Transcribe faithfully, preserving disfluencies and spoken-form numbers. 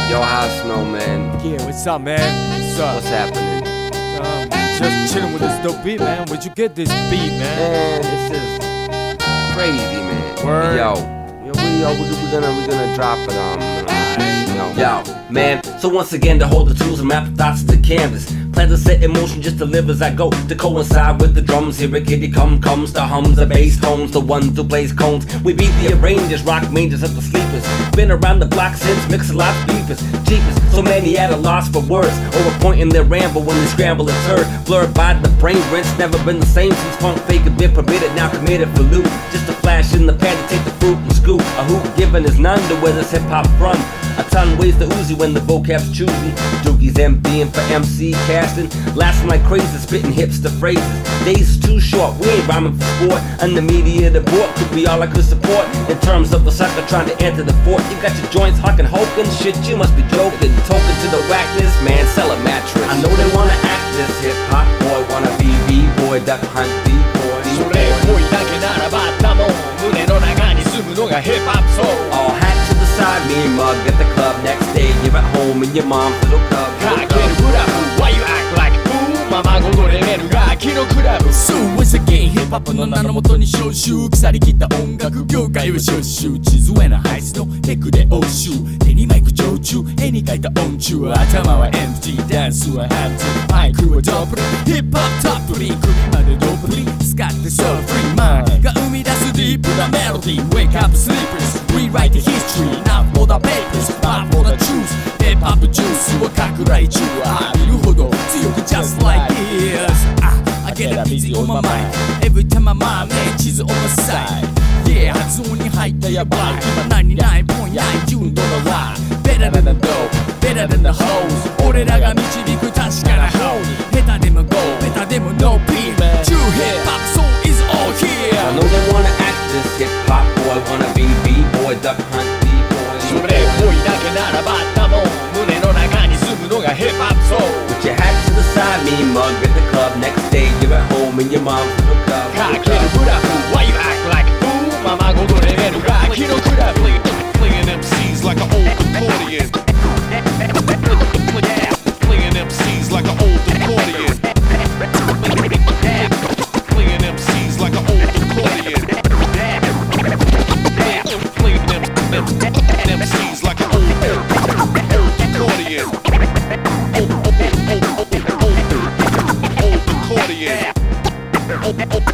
Yo, how's Snow, man? Yeah, what's up, man? What's up? What's happening? Um, just chilling with this dope beat, man. Where'd you get this beat, man? Man, this is crazy, man. Word. Yo, yo, we, yo, we, we gonna, we gonna drop it, um, you know. Yo, man, so once again to hold the tools and map the thoughts to the canvas. Plan to set in motion just to live as I go, to coincide with the drums. Here a kitty come comes the hums, the bass tones, the ones who plays cones. We beat the arrangers, rock mangers at the sleepers. Been around the block since mix-a-lot beepers, cheapest. So many at a loss for words, or a point in their ramble when they scramble and turd. Blurred by the brain rents, never been the same since funk fake had been permitted, now committed for loot. Just a flash in the pan to take the fruit and scoop. A hoop given is none to where this hip-hop from. A ton ways to Uzi when the vocab's choosy. Dookie's emptying for M C casting, lasting like crazy, spitting hipster phrases. Days is too short, we ain't rhyming for sport. And the media, the board could be all I could support. In terms of a sucker trying to enter the fort, you got your joints hucking, hoking, shit, you must be joking. Talking to the whackness, man, sell a mattress. I know they wanna act this hip hop boy, wanna be B-boy, duck hunt B-boy. それっぽいだけならばったもん胸の中に住むのがヒップホップソウル All hat to the side, me and mug at the club. Next day you're at home in your mom's little cub. かけるブラフ Why you act like a fool ママごとレベルが秋のクラブ So once again ヒップホップの名のもとに招集腐りきった音楽業界を招集地図へのハイスのテクで応酬手にマイク常駐絵に描いた音中頭は エムティー ダンスはハンズマイクはドップリヒップホップトップリ首までドップリ使って So free mind が生み出すディープなメロディー Wake up sleepers Rewrite the history Not for the papers Not for the truth ヒップホップジュースを拡大中浴びるほど強く Just like this I get a busy on my mind Every time my mind ね地図 on my side Yeah 発音に入ったやばい今 ナインティナインポイントナイン 純度のライ Better than the dope Better than the hoes 俺らが導く確かな方に下手でも Go ベタでも No P True hip hop soul is all here I know they wanna act this hip hop boy, wanna be B-boy, duck hunt B-boy. それっぽいだけならばったもん胸の中に住むのがヒップホップソウル Put your hat to the side, me and mug at the club. Next day you're at home in your mom's little cub. かけるブラフ Why you act like a fool ママごとレベルが秋のクラブ Playing M Cs like an old accordion. Playing M Cs like an old accordion. Playing M Cs like an old accordion. Playing M Cs like an old accordion. Old accordion.